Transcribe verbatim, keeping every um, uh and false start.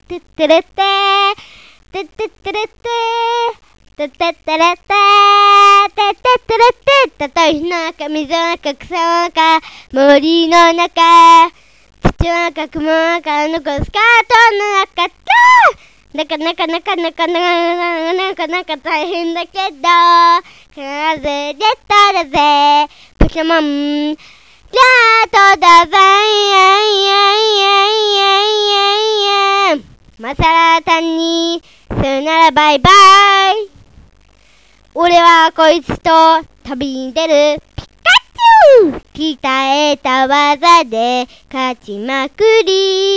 てってれっててってってれっててってってれっててってってれってたとえ火の中水の中草の中森の中土の中雲の中のこスカートの中なかなかなかなかなかなかなか大変だけど必ずゲットだぜポケモンゲットだぜマサラさんにさよならバイバイ俺はこいつと旅に出るピカチュウ鍛えた技で勝ちまくり